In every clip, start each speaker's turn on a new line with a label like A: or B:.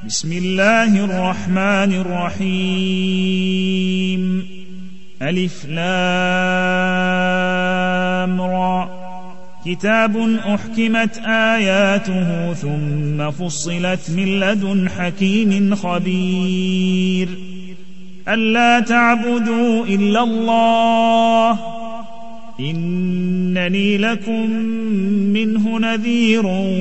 A: بسم الله الرحمن الرحيم. ألف لام را. كتاب أحكمت آياته ثم فصلت من لدن حكيم خبير. ألا تعبدوا إلا الله إنني لكم منه نذير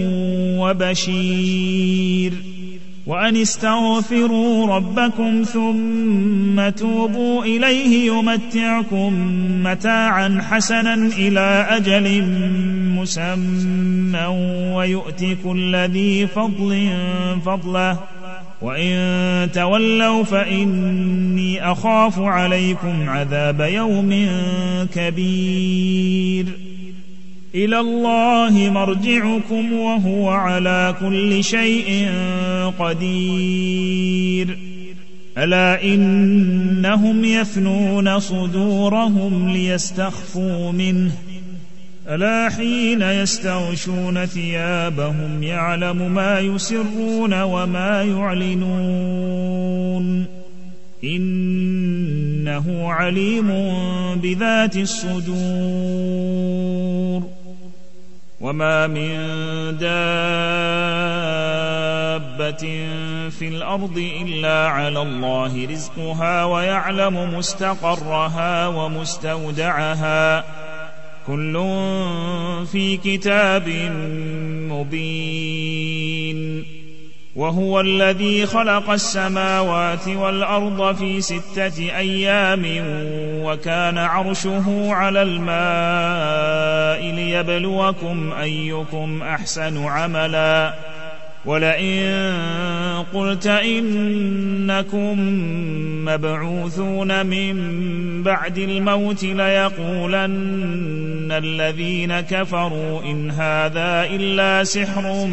A: وبشير. وأن استغفروا ربكم ثم توبوا إليه يمتعكم متاعا حسنا إلى أجل مسمى ويؤتي كل ذي فضل فضله وإن تولوا فإني أخاف عليكم عذاب يوم كبير. إلى الله مرجعكم وهو على كل شيء قدير. ألا إنهم يثنون صدورهم ليستخفوا منه ألا حين يستغشون ثيابهم يعلم ما يسرون وما يعلنون إنه عليم بذات الصدور. وما من دابة في الأرض إلا على الله رزقها ويعلم مستقرها ومستودعها كل في كتاب مبين. وهو الذي خلق السماوات والأرض في 6 أيام وكان عرشه على الماء ليبلوكم أيكم أحسن عملا. ولئن قلت إنكم مبعوثون من بعد الموت ليقولن الذين كفروا إن هذا إلا سحر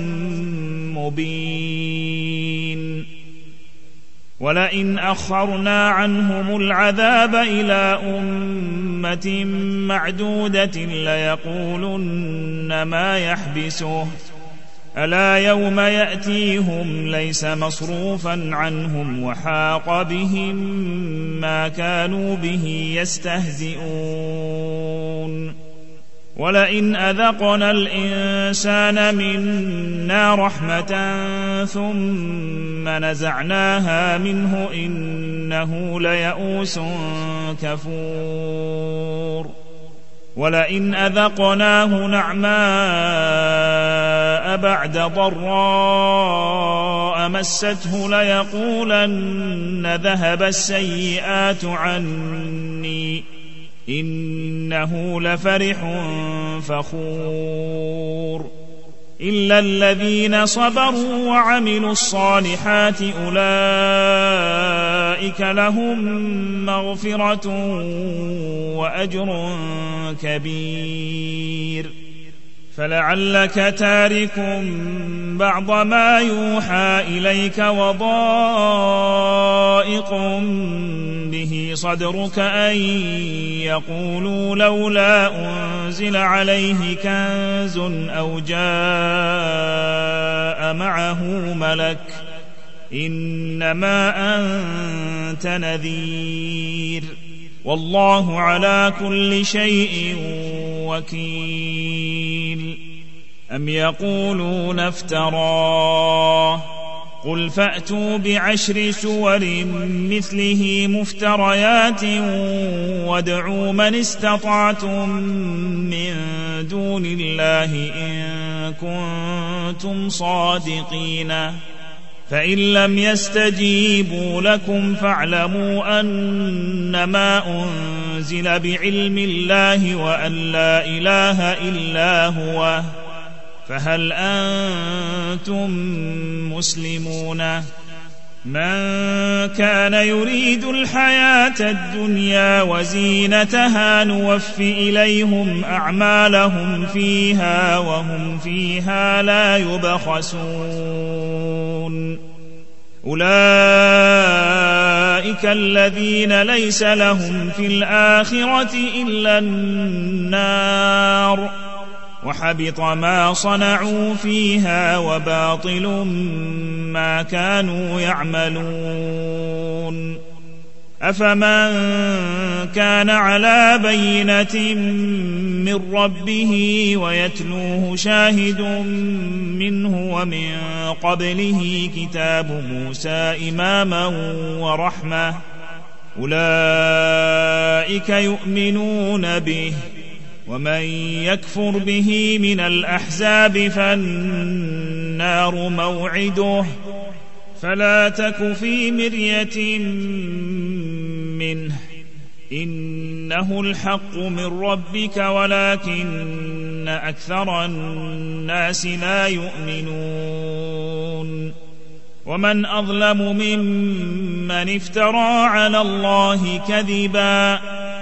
A: مبين. ولئن أخرنا عنهم العذاب إلى أمة معدودة ليقولن ما يحبسه ألا يوم يأتيهم ليس مصروفا عنهم وحاق بهم ما كانوا به يستهزئون. ولئن أذقنا الإنسان منا رحمة ثم نزعناها منه إنه ليئوس كفور. ولئن أذقناه نعماء بعد ضراء مسته ليقولن ذهب السيئات عني إنه لفرح فخور. إلا الذين صبروا وعملوا الصالحات أولئك لهم مغفرة وأجر كبير. فلعلك تارك بعض ما يوحى إليك وضائق به صدرك أن يقولوا لولا أنزل عليه كنز أو جاء معه ملك إنما أنت نذير والله على كل شيء وكيل. أم يقولون افتراه قل فأتوا ب10 سور مثله مفتريات وادعوا من استطعتم من دون الله إن كنتم صادقين. فإن لم يستجيبوا لكم فاعلموا أنما أنزل بعلم الله وأن لا إله إلا هو فهل أنتم مسلمون. من كان يريد الحياة الدنيا وزينتها نوف إليهم أعمالهم فيها وهم فيها لا يبخسون. أولئك الذين ليس لهم في الآخرة إلا النار وحبط ما صنعوا فيها وباطل ما كانوا يعملون أفمن كان على بينة من ربه ويتلوه شاهد منه ومن قبله كتاب موسى إماما ورحمة أولئك يؤمنون به ومن يكفر به من الأحزاب فالنار موعده فلا تك في مرية منه إنه الحق من ربك ولكن أكثر الناس لا يؤمنون ومن أظلم ممن افترى على الله كذبا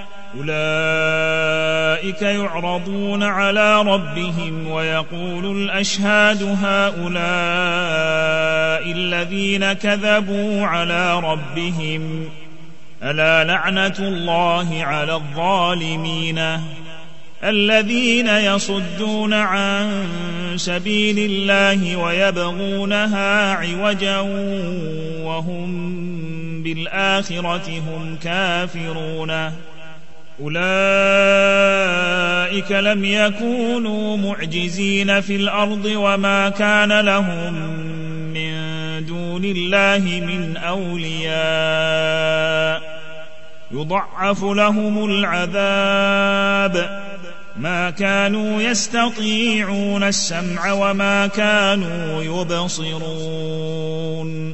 A: أولئك يعرضون على ربهم ويقول الأشهاد هؤلاء الذين كذبوا على ربهم ألا لعنة الله على الظالمين الذين يصدون عن سبيل الله ويبغونها عوجا وهم بالآخرة هم كافرون أولئك لم يكونوا معجزين في الأرض وما كان لهم من دون الله من أولياء يضعف لهم العذاب ما كانوا يستطيعون السمع وما كانوا يبصرون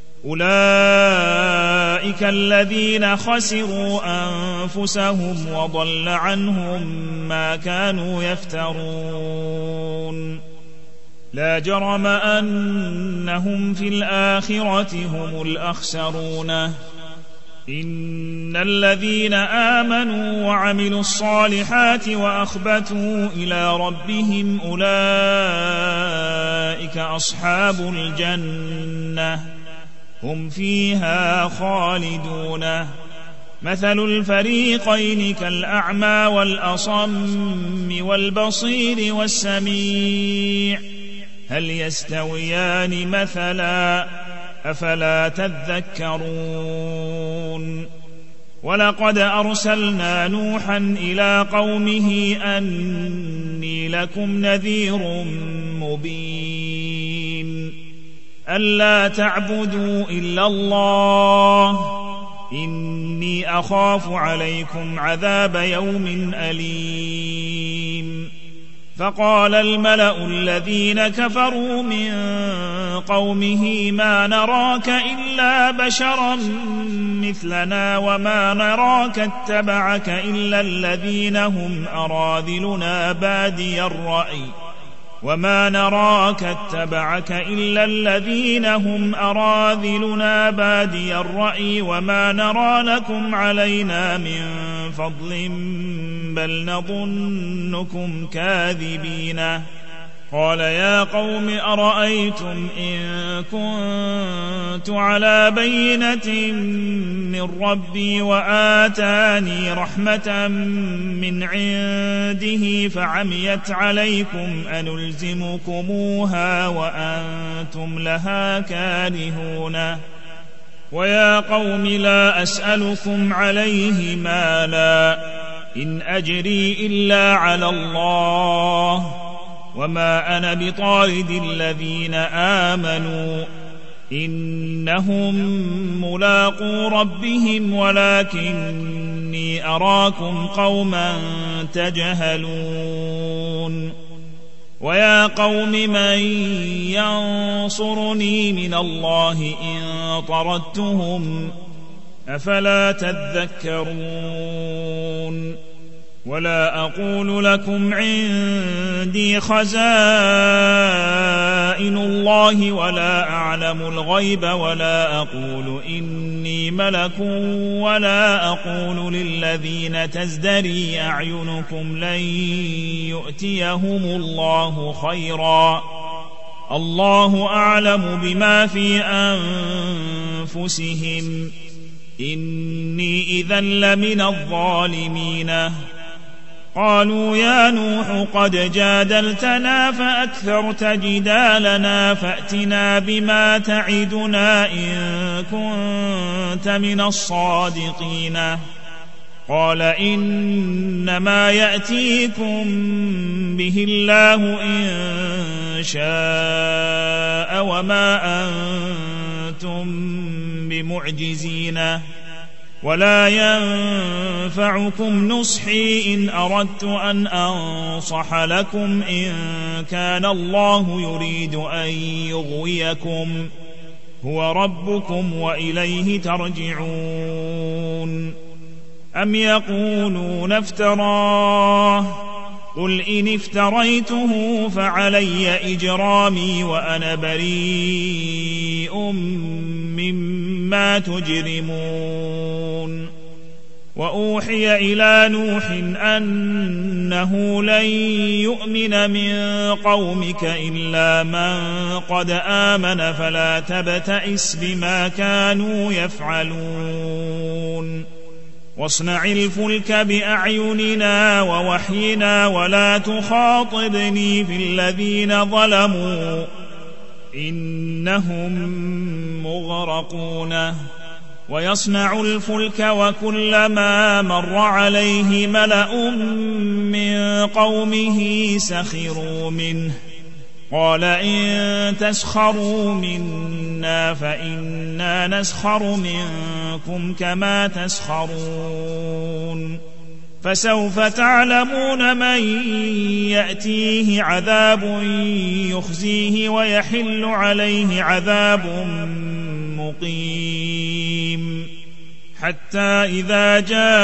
A: أولئك الذين خسروا أنفسهم وضل عنهم ما كانوا يفترون لا جرم أنهم في الآخرة هم الأخسرون إن الذين آمنوا وعملوا الصالحات وأخبتوا إلى ربهم أولئك أصحاب الجنة هم فيها خالدون مثل الفريقين كالأعمى والأصم والبصير والسميع هل يستويان مثلا أفلا تذكرون ولقد أرسلنا نوحا إلى قومه أني لكم نذير مبين ألا تعبدوا إلا الله إني أخاف عليكم عذاب يوم أليم فقال الملأ الذين كفروا من قومه ما نراك إلا بشرا مثلنا وما نراك اتبعك إلا الذين هم أراذلنا بادي الرأي وما نراك اتبعك إلا الذين هم أراذلنا بادي الرأي وما نرى لكم علينا من فضل بل نظنكم كاذبين قال يا قوم أرأيتم إن كنت على بينة من ربي وآتاني رحمة من عنده فعميت عليكم أنلزمكموها وأنتم لها كارهون ويا قوم لا أسألكم عليه مالا إن أجري إلا على الله وما أنا بطارد الذين آمنوا إنهم ملاقو ربهم ولكني أراكم قوما تجهلون ويا قوم من ينصرني من الله إن طردتهم أفلا تذكرون ولا أقول لكم عندي خزائن الله ولا أعلم الغيب ولا أقول إني ملك ولا أقول للذين تزدري أعينكم لن يؤتيهم الله خيرا الله أعلم بما في أنفسهم إني إذا لمن الظالمين قالوا يا نوح قد جادلتنا فأكثرت جدالنا فأتنا بما تعدنا إن كنت من الصادقين. قال إنما يأتيكم به الله إن شاء وما أنتم بمعجزين ولا ينفعكم نصحي إن أردت أن أنصح لكم إن كان الله يريد أن يغويكم هو ربكم وإليه ترجعون. أم يقولون افتراه قل إن افتريته فعلي إجرامي وأنا بريء مما تجرمون. وأوحي إلى نوح أنه لن يؤمن من قومك إلا من قد آمن فلا تبتئس بما كانوا يفعلون. واصنع الفلك بأعيننا ووحينا ولا تخاطبني في الذين ظلموا إنهم مغرقون. ويصنع الفلك وكلما مر عليه ملأ من قومه سخروا منه قال إن تسخروا منا فإنا نسخر منكم كما تسخرون. فسوف تعلمون من يأتيه عذاب يخزيه ويحل عليه عذاب مقيم. حتى إذا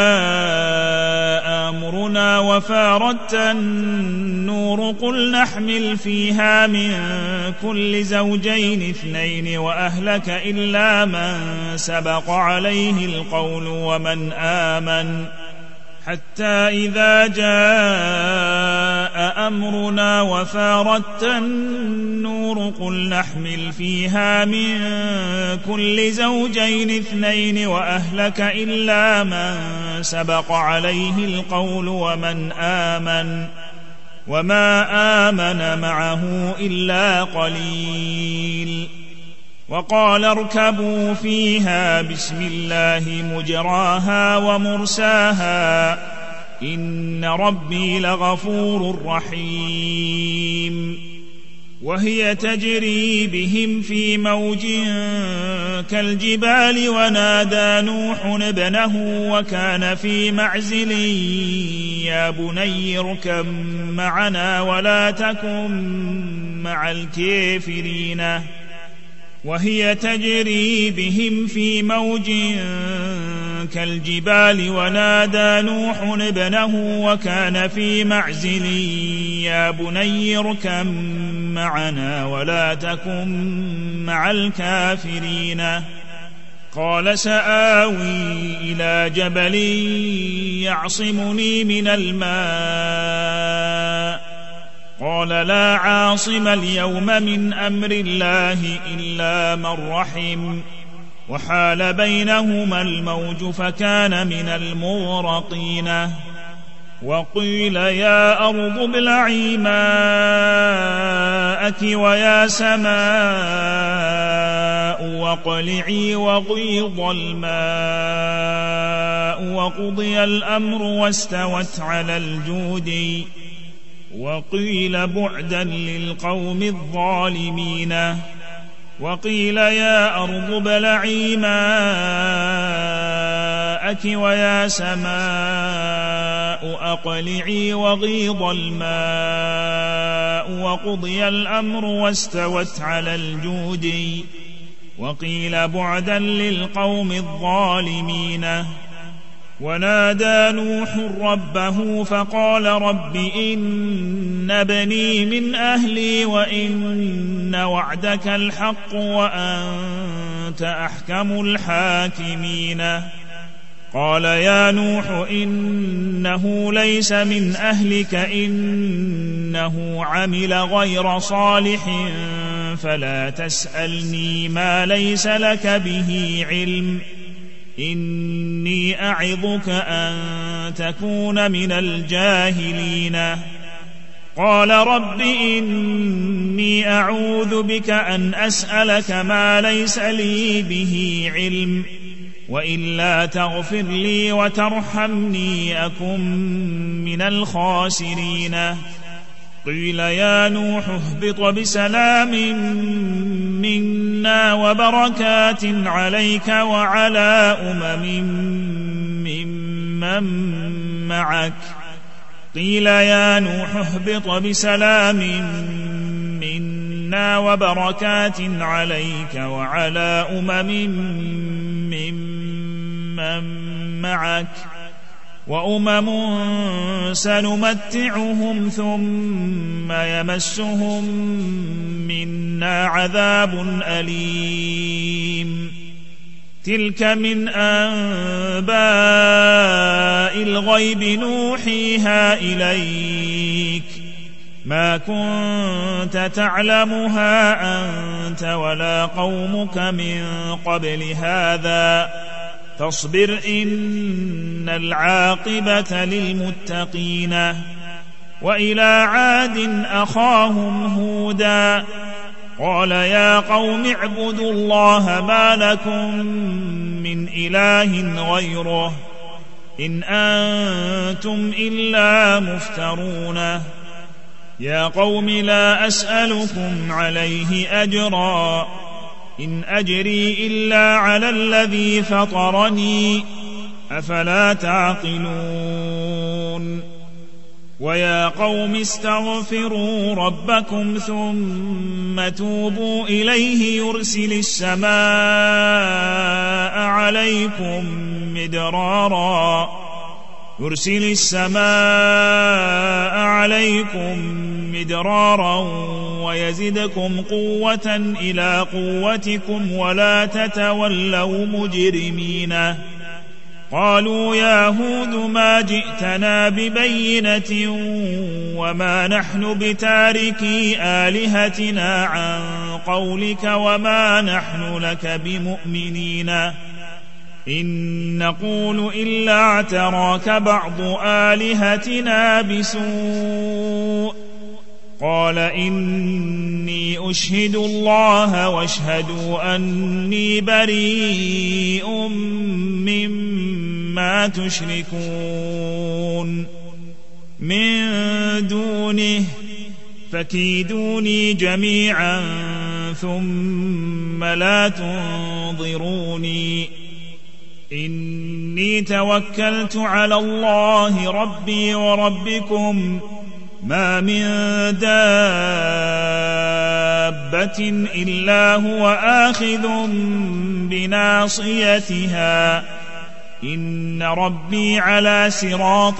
A: جاء أمرنا وفاردت النور قل نحمل فيها من كل زوجين اثنين وأهلك إلا من سبق عليه القول ومن آمن. حتى إذا جاء أمرنا وفاردت النور قل نحمل فيها من كل زوجين اثنين وأهلك إلا من سبق عليه القول ومن آمن وما آمن معه إلا قليل. وقال اركبوا فيها بسم الله مجراها ومرساها إن ربي لغفور رحيم. وهي تجري بهم في موج كالجبال ونادى نوح ابنه وكان في معزل يا بني اركب معنا ولا تكن مع الكافرين. وهي تجري بهم في موج كالجبال ونادى نوح ابنه وكان في معزل يا بني اركب معنا ولا تكن مع الكافرين. قال سآوي إلى جبل يعصمني من الماء قال لا عاصم اليوم من أمر الله إلا من رحم وحال بينهما الموج فكان من المغرقين. وقيل يا أرض ابلعي ماءك ويا سماء واقلعي وغيض الماء وقضي الأمر واستوت على الجود. وقيل بعدا للقوم الظالمين. وقيل يا أرض ابلعي ماءك ويا سماء أقلعي وغيض الماء وقضي الأمر واستوت على الجود. وقيل بعدا للقوم الظالمين. ونادى نوح ربه فقال رب إن ابني من أهلي وإن وعدك الحق وأنت أحكم الحاكمين. قال يا نوح إنه ليس من أهلك إنه عمل غير صالح فلا تسألني ما ليس لك به علم إني أعظك أن تكون من الجاهلين. قال رب إني أعوذ بك أن أسألك ما ليس لي به علم، وإلا تغفر لي وترحمني أكن من الخاسرين. قيل يا نوح اهبط بسلام منا وبركات عليك وعلى ممن معك. قيل يا نوح اهبط بسلام منا وبركات عليك وعلى ممن معك، وأمم سنمتعهم ثم يمسهم منا عذاب أليم. تلك من أنباء الغيب نوحيها إليك، ما كنت تعلمها أنت ولا قومك من قبل هذا، فاصبر إن العاقبة للمتقين. وإلى عاد أخاهم هودا قال يا قوم اعبدوا الله ما لكم من إله غيره إن أنتم إلا مفترون. يا قوم لا أسألكم عليه أجرا إن أجري إلا على الذي فطرني، أفلا تعقلون. ويا قوم استغفروا ربكم ثم توبوا إليه يرسل السماء عليكم مدرارا ويزدكم قوة إلى قوتكم ولا تتولوا مجرمين. قالوا يا هود ما جئتنا ببينة وما نحن بتاركي آلهتنا عن قولك وما نحن لك بمؤمنين، إن نقول إلا اعتراك بعض آلهتنا بسوء. قال إني أشهد الله واشهدوا أني بريء مما تشركون من دونه، فكيدوني جميعا ثم لا تنظروني. إني توكلت على الله ربي وربكم ما من دابة إلا هو آخذ بناصيتها، إن ربي على صراط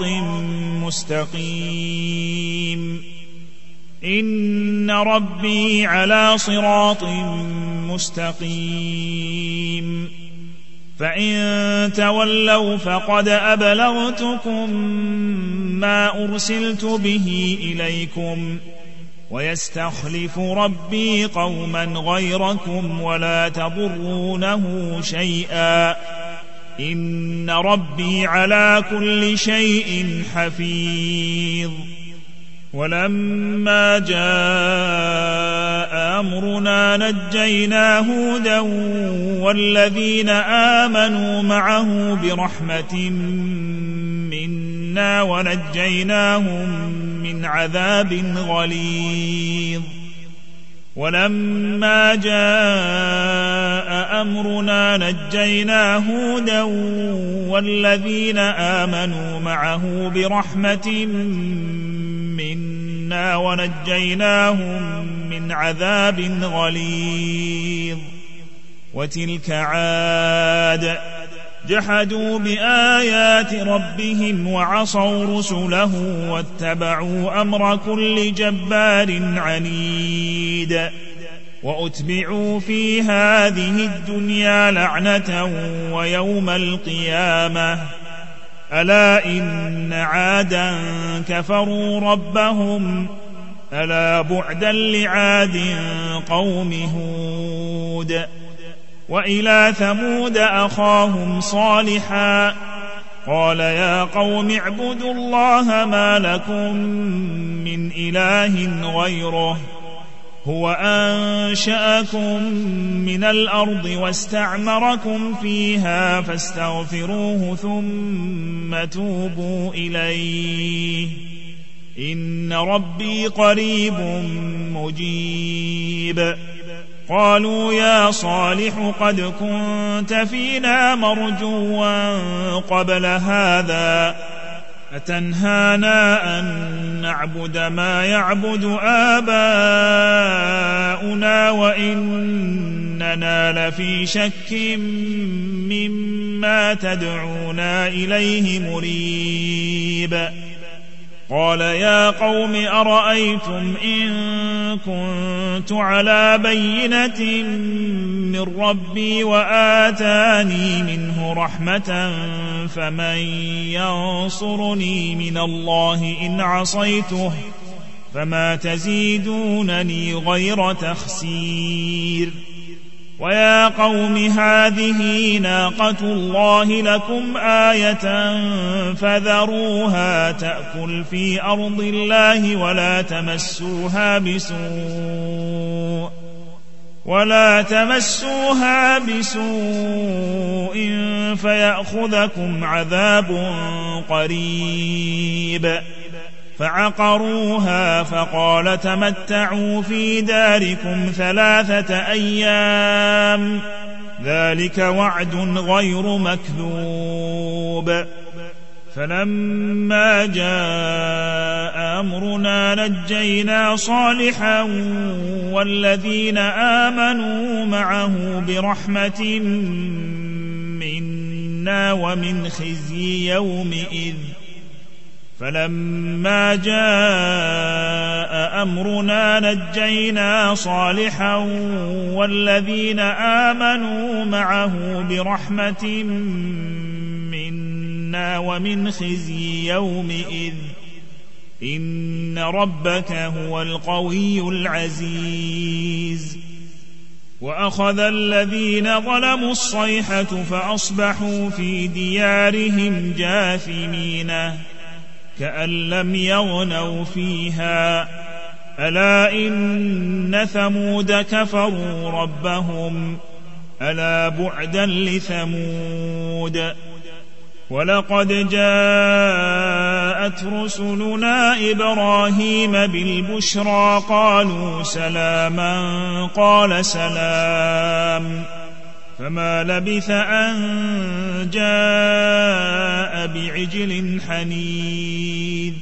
A: مستقيم. فإن تولوا فقد أبلغتكم ما أرسلت به إليكم، ويستخلف ربي قوما غيركم ولا تضرونه شيئا، إن ربي على كل شيء حفيظ. ولما جاء أمرنا نجينا هودا والذين آمنوا معه برحمة منا ونجيناهم من عذاب غليظ. ولما جاء أمرنا نجينا هودا والذين آمنوا معه برحمة منا ونجيناهم من عذاب غليظ. وتلك عاد جحدوا بآيات ربهم وعصوا رسله واتبعوا أمر كل جبار عنيد. وأتبعوا في هذه الدنيا لعنة ويوم القيامة. ألا إن عادا كفروا ربهم ألا بعدا لعاد قوم هود. وإلى ثمود أخاهم صالحا قال يا قوم اعبدوا الله ما لكم من إله غيره هو أنشأكم من الأرض واستعمركم فيها فاستغفروه ثم توبوا إليه إن ربي قريب مجيب. قالوا يا صالح قد كنت فينا مرجوا قبل هذا أتنهانا أن نعبد ما يعبد آباؤنا وإننا لفي شك مما تدعونا إليه مريب. قال يا قوم أرأيتم إن كنت على بينة من ربي وآتاني منه رحمة فمن ينصرني من الله إن عصيته فما تزيدونني غير تخسير. ويا قوم هذه ناقة الله لكم آية فذروها تأكل في أرض الله ولا تمسوها بسوء فيأخذكم عذاب قريب. فعقروها فقال تمتعوا في داركم 3 أيام ذلك وعد غير مكذوب. فلما جاء أمرنا نجينا صالحا والذين آمنوا معه برحمة منا ومن خزي يومئذ. فلما جاء أمرنا نجينا صالحا والذين آمنوا معه برحمة منا ومن خزي يومئذ إن ربك هو القوي العزيز. وأخذ الذين ظلموا الصيحة فأصبحوا في ديارهم جاثمين كأن لم يغنوا فيها ألا إن ثمود كفروا ربهم ألا بعدا لثمود. ولقد جاءت رسلنا إبراهيم بالبشرى قالوا سلاما قال سلام فما لبث أن جاء بعجل حنيذ.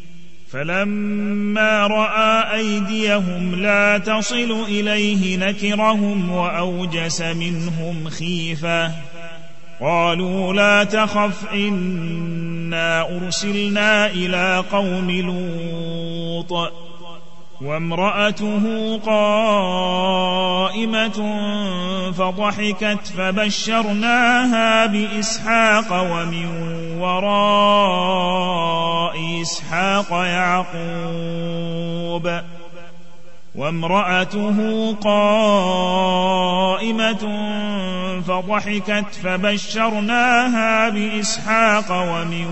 A: فلما رأى أيديهم لا تصل إليه نكرهم وأوجس منهم خيفة قالوا لا تخف إنا أرسلنا إلى قوم لوط وامرأته قائمة فضحكت فبشرناها بإسحاق ومن وراء إسحاق يعقوب وامرأته قائمة فضحكت فبشرناها بإسحاق ومن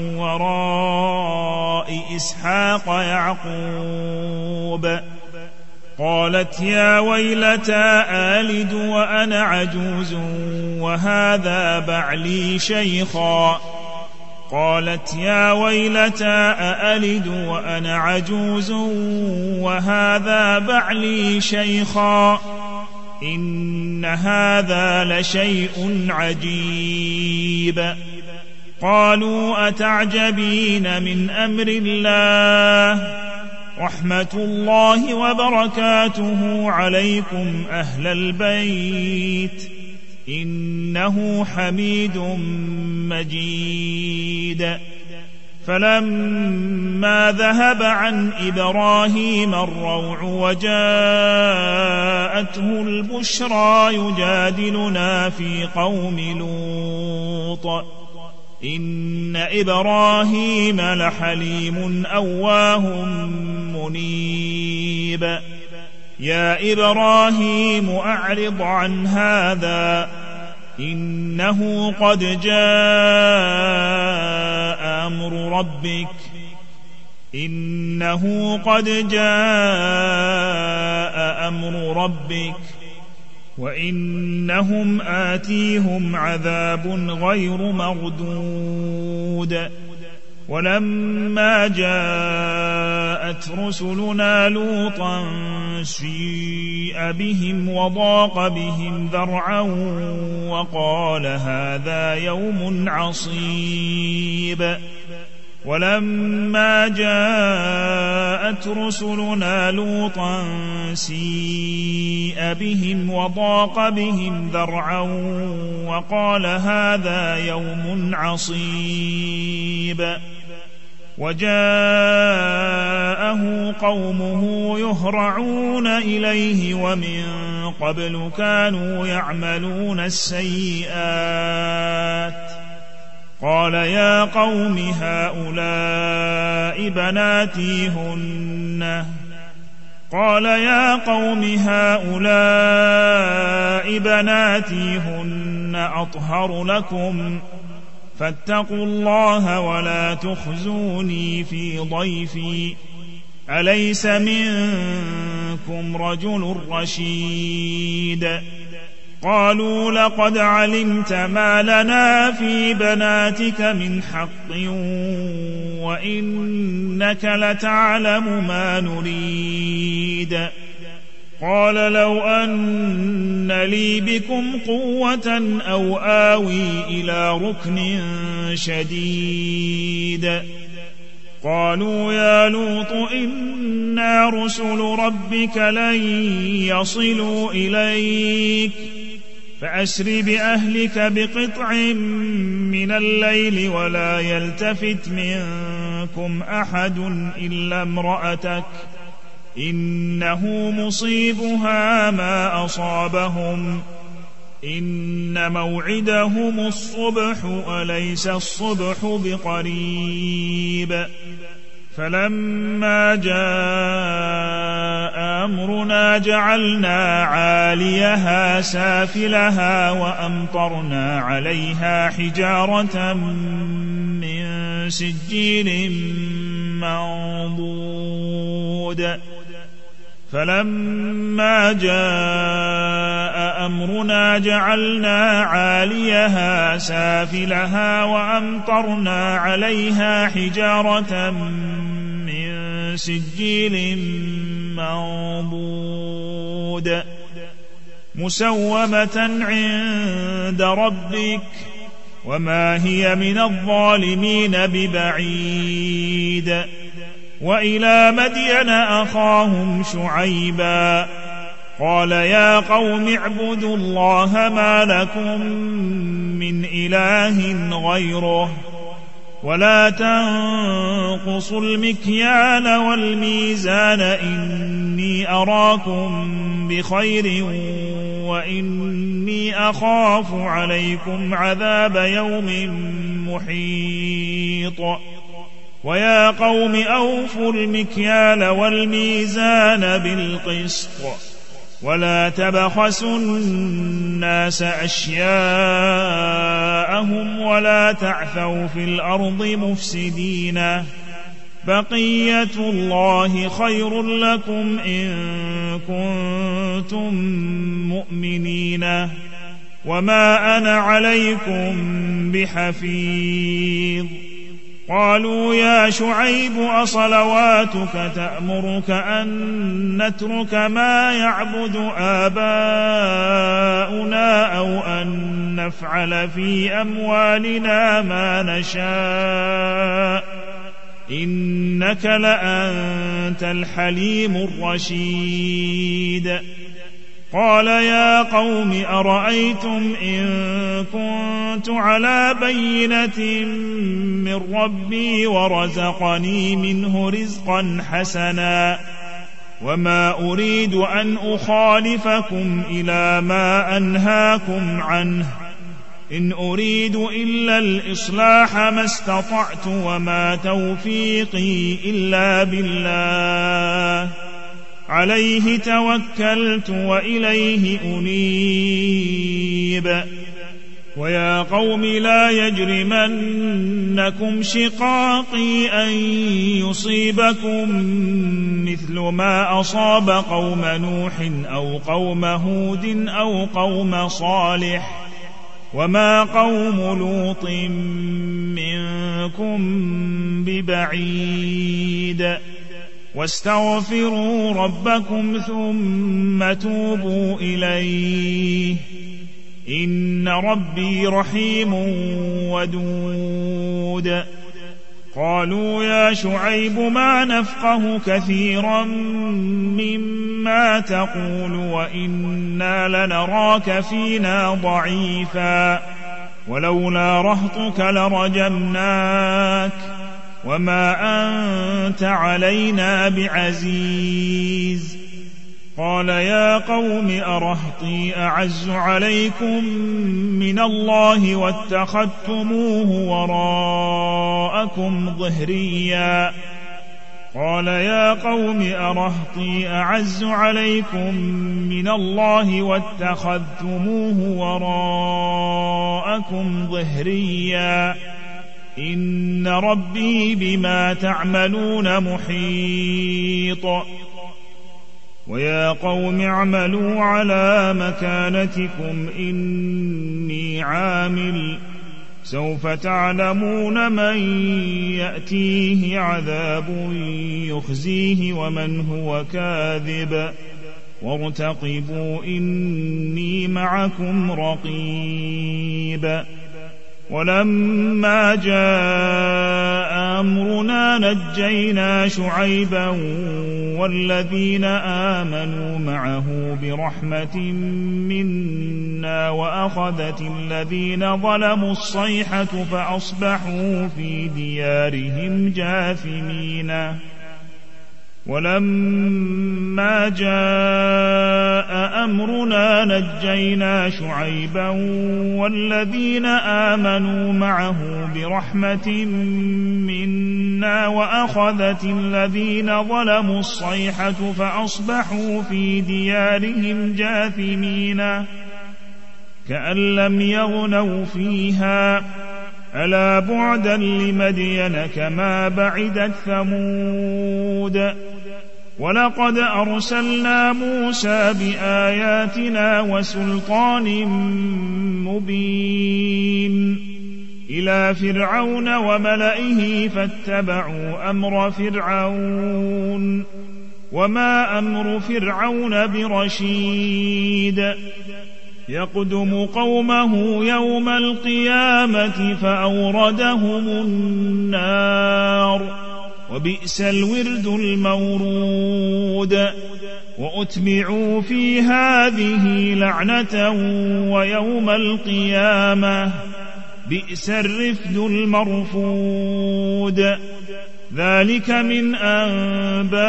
A: وراء إسحاق يعقوب. قالت يا ويلتى آلد وأنا عجوز وهذا بعلي شيخا. قالت يا ويلتى أألد وأنا عجوز وهذا بعلي شيخا إن هذا لشيء عجيب. قالوا أتعجبين من أمر الله رحمة الله وبركاته عليكم أهل البيت إنه حميد مجيد. فلما ذهب عن إبراهيم الروع وجاءته البشرى يجادلنا في قوم لوط إن إبراهيم لحليم أواه منيب. يا إبراهيم أعرض عن هذا إنه قد جاء أمر ربك وإنهم آتيهم عذاب غير مردود ولما جاءت رسلنا لوطا سيء بهم وضاق بهم ذرعا وقال هذا يوم عصيب ولما جاءت رسلنا لوطا سيء بهم وضاق بهم ذرعا وقال هذا يوم عصيب وجاءه قومه يهرعون إليه ومن قبل كانوا يعملون السيئات قال يا قوم هؤلاء بناتي هن أطهر لكم فاتقوا الله ولا تخزوني في ضيفي أليس منكم رجل رشيد قالوا لقد علمت ما لنا في بناتك من حق وإنك لتعلم ما نريد قال لو أن لي بكم قوة أو آوي إلى ركن شديد قالوا يا لوط إنا رسل ربك لن يصلوا إليك فأسر بأهلك بقطع من الليل ولا يلتفت منكم أحد إلا امرأتك إنه مصيبها ما أصابهم إن موعدهم الصبح أليس الصبح بقريب فلما جاء أمرنا جعلنا عاليها سافلها وأمطرنا عليها حجارة من سجيل منضود فلما جاء أمرنا جعلنا عاليها سافلها وأمطرنا عليها حجارة من سجيل منضود مسومة عند ربك وما هي من الظالمين ببعيد وإلى مدين أخاهم شعيبا قال يا قوم اعبدوا الله ما لكم من إله غيره ولا تنقصوا المكيال والميزان إني أراكم بخير وإني أخاف عليكم عذاب يوم محيط ويا قوم أوفوا المكيال والميزان بالقسط ولا تبخسوا الناس أشياءهم ولا تعثوا في الأرض مفسدين بقية الله خير لكم إن كنتم مؤمنين وما أنا عليكم بحفيظ قالوا يا شعيب أصلواتك تأمرك أن نترك ما يعبد آباؤنا أو أن نفعل في أموالنا ما نشاء إنك لأنت الحليم الرشيد قال يا قوم أرأيتم إن كنت على بينة من ربي ورزقني منه رزقا حسنا وما أريد أن أخالفكم إلى ما أنهاكم عنه إن أريد إلا الإصلاح ما استطعت وما توفيقي إلا بالله عليه توكلت وإليه أنيب ويا قوم لا يجرمنكم شقاقي أن يصيبكم مثل ما أصاب قوم نوح أو قوم هود أو قوم صالح وما قوم لوط منكم ببعيد واستغفروا ربكم ثم توبوا إليه إن ربي رحيم ودود قالوا يا شعيب ما نفقه كثيرا مما تقول وإنا لنراك فينا ضعيفا ولولا رهطك لرجمناك وما أنت علينا بعزيز قال يا قوم أرهطي أعز عليكم من الله واتخذتموه وراءكم ظهريا قال يا قوم أرهطي أعز عليكم من الله واتخذتموه وراءكم ظهريا إن ربي بما تعملون محيط ويا قوم اعملوا على مكانتكم إني عامل سوف تعلمون من يأتيه عذاب يخزيه ومن هو كاذب وارتقبوا إني معكم رقيب ولما جاء أمرنا نجينا شعيبا والذين آمنوا معه برحمة منا وأخذت الذين ظلموا الصيحة فأصبحوا في ديارهم جاثمين ولما جاء أمرنا نجينا شعيبا والذين آمنوا معه برحمة منا وأخذت الذين ظلموا الصيحة فأصبحوا في ديارهم جاثمين كأن لم يغنوا فيها ألا بعدا لمدين كما بعدت ثمود ولقد أرسلنا موسى بآياتنا وسلطان مبين إلى فرعون وملئه فاتبعوا أمر فرعون وما أمر فرعون برشيد يقدم قومه يوم القيامة فأوردهم النار وبئس الورد المورود وأتبعوا في هذه لعنة ويوم القيامة بئس الرفد المرفود ذلك من أنباء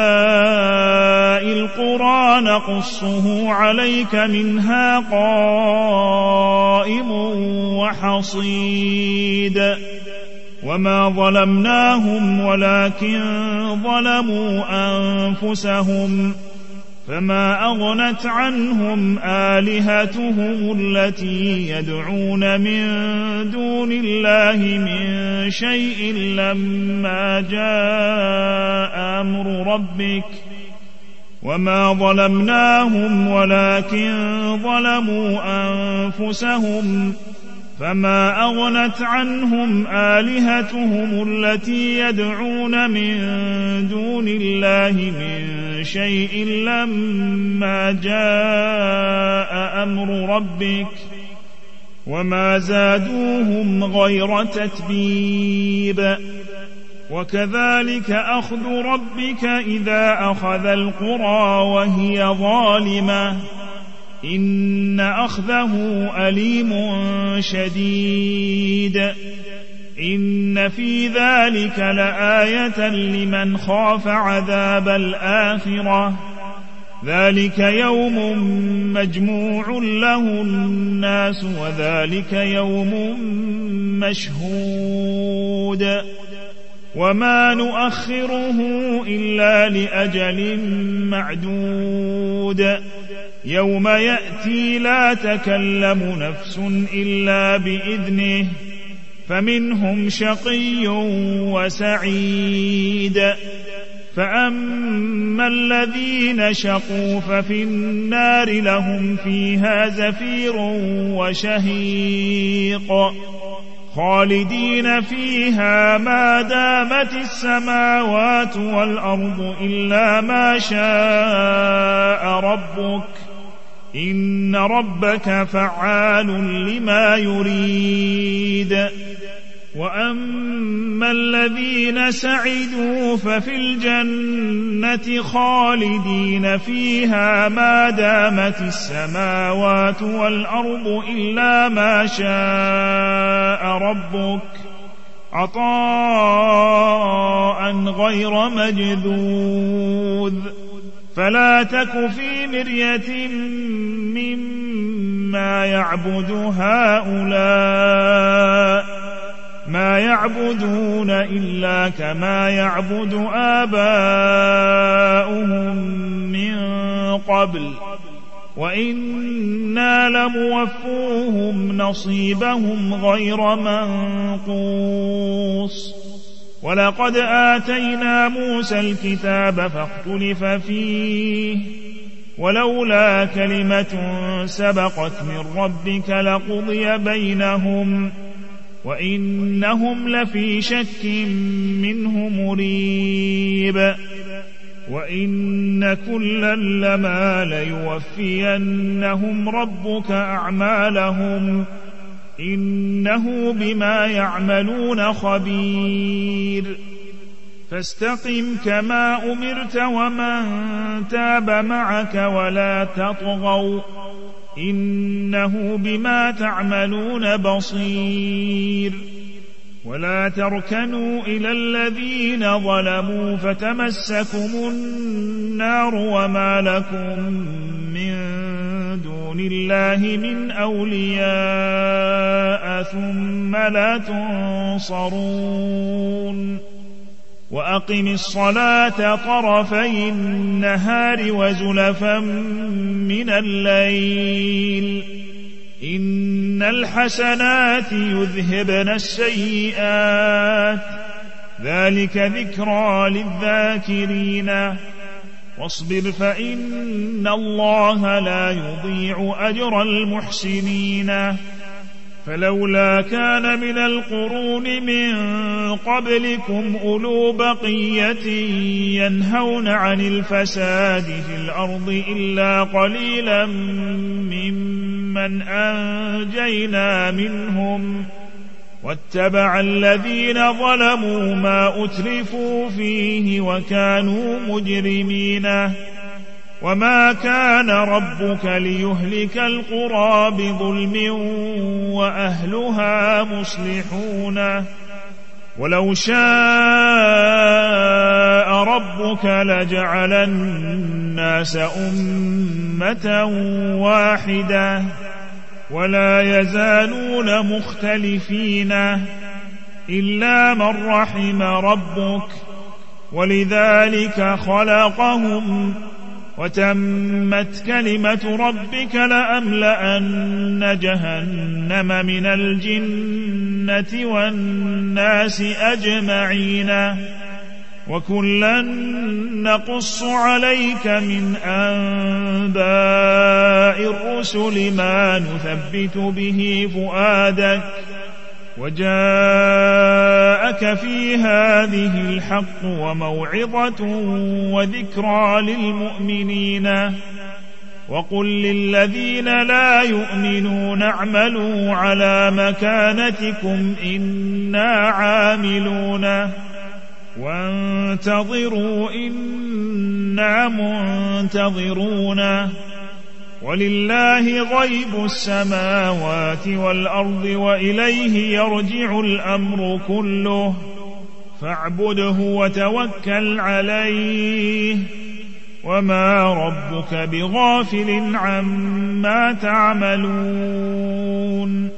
A: القرى نقصه عليك منها قائم وحصيد وما ظلمناهم ولكن ظلموا أنفسهم فما أغنت عنهم آلهتهم التي يدعون من دون الله من شيء لما جاء أمر ربك وما ظلمناهم ولكن ظلموا أنفسهم فما أغنت عنهم آلهتهم التي يدعون من دون الله من شيء لما جاء أمر ربك وما زادوهم غير تتبيب وكذلك أخذ ربك إذا أخذ القرى وهي ظالمة إن أخذه أليم شديد إن في ذلك لآية لمن خاف عذاب الآخرة ذلك يوم مجموع له الناس وذلك يوم مشهود وما نؤخره إلا لأجل معدود يوم يأتي لا تكلم نفس إلا بإذنه فمنهم شقي وسعيد فأما الذين شقوا ففي النار لهم فيها زفير وشهيق خالدين فيها ما دامت السماوات والأرض إلا ما شاء ربك إن ربك فعال لما يريد وأما الذين سعدوا ففي الجنة خالدين فيها ما دامت السماوات والأرض إلا ما شاء ربك عطاء غير مجذوذ فلا تك في مرية مما يعبد هؤلاء ما يعبدون إلا كما يعبد آباؤهم من قبل وإنا لموفوهم نصيبهم غير منقوص ولقد آتينا موسى الكتاب فاختلف فيه ولولا كلمة سبقت من ربك لقضي بينهم وإنهم لفي شك منه مريب وإن كلا لما ليوفينهم ربك أعمالهم إنه بما يعملون خبير فاستقم كما أمرت ومن تاب معك ولا تطغوا إنه بما تعملون بصير ولا تركنوا إلى الذين ظلموا فتمسكم النار وما لكم من دون الله من أولياء ثم لا تنصرون وأقم الصلاة طرفي النهار وزلفا من الليل إن الحسنات يذهبن السيئات ذلك ذكرى للذاكرين واصبر فإن الله لا يضيع أجر المحسنين فلولا كان من القرون من قبلكم أولو بقية ينهون عن الفساد في الأرض إلا قليلا ممن أنجينا منهم واتبع الذين ظلموا ما أترفوا فيه وكانوا مجرمين وما كان ربك ليهلك القرى بظلم وأهلها مصلحون ولو شاء ربك لجعل الناس أمة واحدة ولا يزالون مختلفين إلا من رحم ربك ولذلك خلقهم وتمت كلمة ربك لأملأن جهنم من الجنة والناس أجمعين وكلا نقص عليك من أنباء الرسل ما نثبت به فؤادك وجاءك في هذه الحق وموعظة وذكرى للمؤمنين وقل للذين لا يؤمنون اعملوا على مكانتكم إنا عاملون وانتظروا إنا منتظرون ولله غيب السماوات والأرض وإليه يرجع الأمر كله فاعبده وتوكل عليه وما ربك بغافل عما تعملون